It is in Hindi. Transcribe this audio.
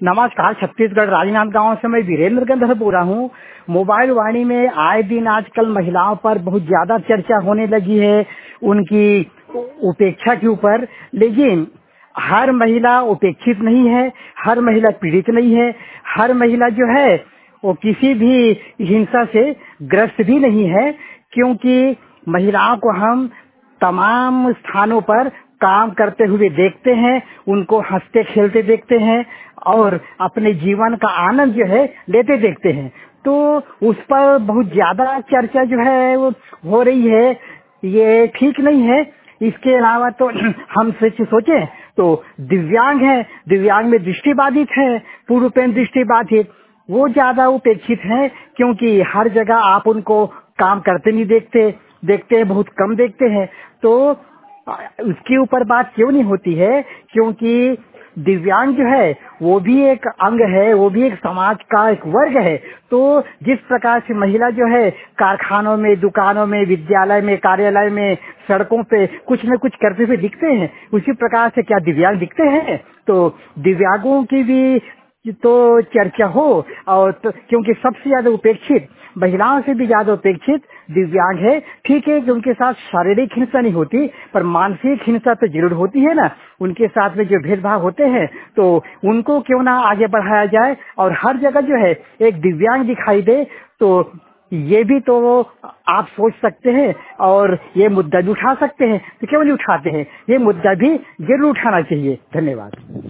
नमस्कार। छत्तीसगढ़ राजनांदगांव से मैं वीरेंद्र गंधर बोल रहा हूँ। मोबाइल वाणी में आए दिन आजकल महिलाओं पर बहुत ज्यादा चर्चा होने लगी है, उनकी उपेक्षा के ऊपर। लेकिन हर महिला उपेक्षित नहीं है, हर महिला पीड़ित नहीं है, हर महिला जो है वो किसी भी हिंसा से ग्रस्त भी नहीं है, क्योंकि महिलाओं को हम तमाम स्थानों पर काम करते हुए देखते हैं, उनको हंसते खेलते देखते हैं और अपने जीवन का आनंद जो है लेते देखते हैं। तो उस पर बहुत ज्यादा चर्चा जो है वो हो रही है, ये ठीक नहीं है। इसके अलावा तो हम सोचें तो दिव्यांग है, दिव्यांग में दृष्टिबाधित है, पूर्णपेन दृष्टिबाधित, वो ज्यादा उपेक्षित हैं, क्योंकि हर जगह आप उनको काम करते नहीं देखते हैं, बहुत कम देखते हैं। तो उसके ऊपर बात क्यों नहीं होती है, क्योंकि दिव्यांग जो है वो भी एक अंग है, वो भी एक समाज का एक वर्ग है। तो जिस प्रकार से महिला जो है कारखानों में, दुकानों में, विद्यालय में, कार्यालय में, सड़कों पे कुछ न कुछ करते हुए दिखते हैं, उसी प्रकार से क्या दिव्यांग दिखते हैं? तो दिव्यांगों की भी तो चर्चा हो। और तो, क्योंकि सबसे ज्यादा उपेक्षित, महिलाओं से भी ज्यादा उपेक्षित दिव्यांग है। ठीक है कि उनके साथ शारीरिक हिंसा नहीं होती, पर मानसिक हिंसा तो जरूर होती है ना। उनके साथ में जो भेदभाव होते हैं तो उनको क्यों ना आगे बढ़ाया जाए और हर जगह जो है एक दिव्यांग दिखाई दे। तो ये भी तो आप सोच सकते हैं और ये मुद्दा भी उठा सकते हैं। तो क्यों नहीं उठाते हैं? ये मुद्दा भी जरूर उठाना चाहिए। धन्यवाद।